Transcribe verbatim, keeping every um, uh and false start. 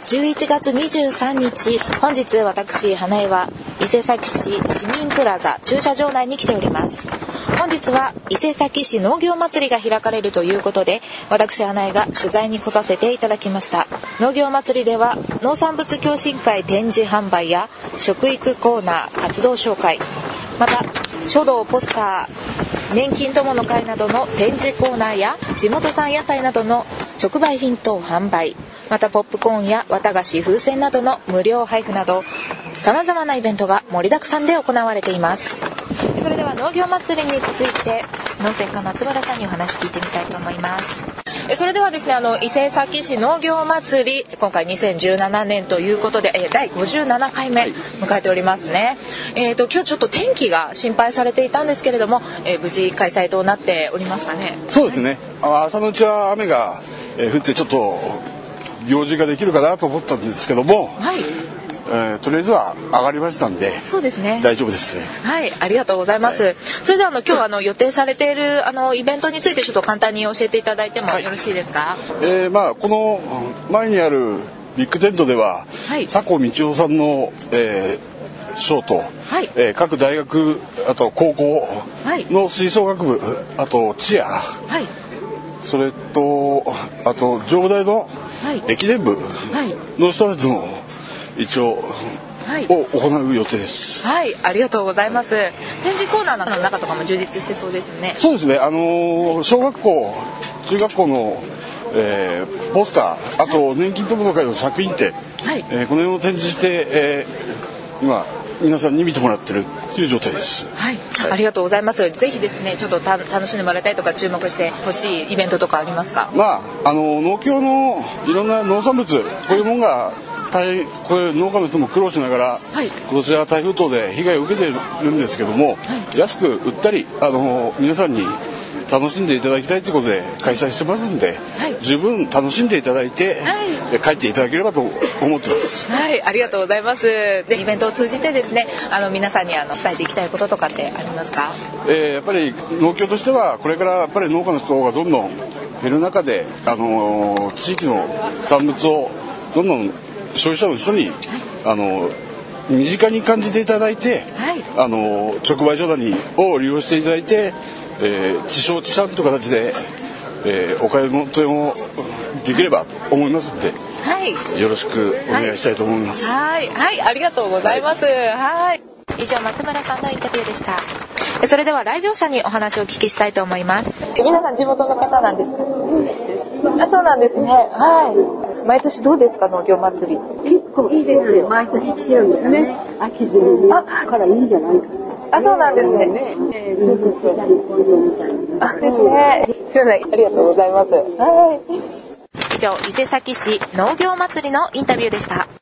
じゅういちがつにじゅうさんにち、本日私花江は伊勢崎市市民プラザ駐車場内に来ております。本日は伊勢崎市農業祭りが開かれるということで、私花江が取材に来させていただきました。農業祭りでは農産物共進会展示販売や食育コーナー活動紹介、また書道ポスター、年金友の会などの展示コーナーや地元産野菜などの直売品等販売、またポップコーンや綿菓子、風船などの無料配布など様々なイベントが盛りだくさんで行われています。それでは農業祭りについて農専家松原さんにお話聞いてみたいと思います。それではですね、あの伊勢崎市農業祭り、今回にせんじゅうななねんということでだいごじゅうななかいめ迎えておりますね。えーと今日ちょっと天気が心配されていたんですけれども、えー、無事開催となっておりますかね。 そうですね、はい、朝のうちは雨が、えー、降ってちょっと行事ができるかなと思ったんですけども、はい、えー、とりあえずは上がりましたんで、 そうですね、 大丈夫ですね。 はい、ありがとうございます。はい、それではあの今日あの予定されているあのイベントについてちょっと簡単に教えていただいてもよろしいですか。はい、 えー、まあこの前にあるビッグテントでは、はい、佐古道夫さんの、えー、ショート、はい、えー、各大学あと高校の吹奏楽部、あとチア、はい、それとあと上大の駅伝部の人たちの一応を行う予定です。 はい、ありがとうございます。展示コーナーの中とかも充実してそうですね。 そうですね、あのー、小学校中学校の、えー、ポスター、あと年金友の会の作品展、はい、えー、この辺を展示して、えー、今皆さんに見てもらってるという状態です。 はい、はい、ありがとうございます。ぜひですね、ちょっとた楽しんでもらいたいとか注目してほしいイベントとかありますか。 まああの農協のいろんな農産物、こういうものが大これ農家の人も苦労しながら、はい、今年は台風等で被害を受けているんですけども、はい、安く売ったりあの皆さんに楽しんでいただきたいということで開催してますんで、はい、十分楽しんでいただいて、はい、帰っていただければと思ってます。 はい、ありがとうございます。でイベントを通じてですね、あの皆さんにあの伝えていきたいこととかってありますか。 えー、やっぱり農協としてはこれからやっぱり農家の人がどんどん減る中で、あのー、地域の産物をどんどん消費者の人に、はい、あの身近に感じていただいて、はい、あの直売所なりを利用していただいて、えー、地消地産という形で、えー、お買い物をできればと思いますので、はい、よろしくお願いしたいと思います。 はい、はい、ありがとうございます。はい、はい、以上松村さんのインタビューでした。それでは来場者にお話をお聞きしたいと思います。皆さん地元の方なんですか。うん、あ、そうなんですね。はい。毎年どうですか、農業祭り。 結構いいですよ。毎年来てるんですね。秋地にね。からいいんじゃないかな。 あ、そうなんですね。ね、えー、そうそうそう。あ、ですね。すみません、ありがとうございます。はい。以上、伊勢崎市農業祭りのインタビューでした。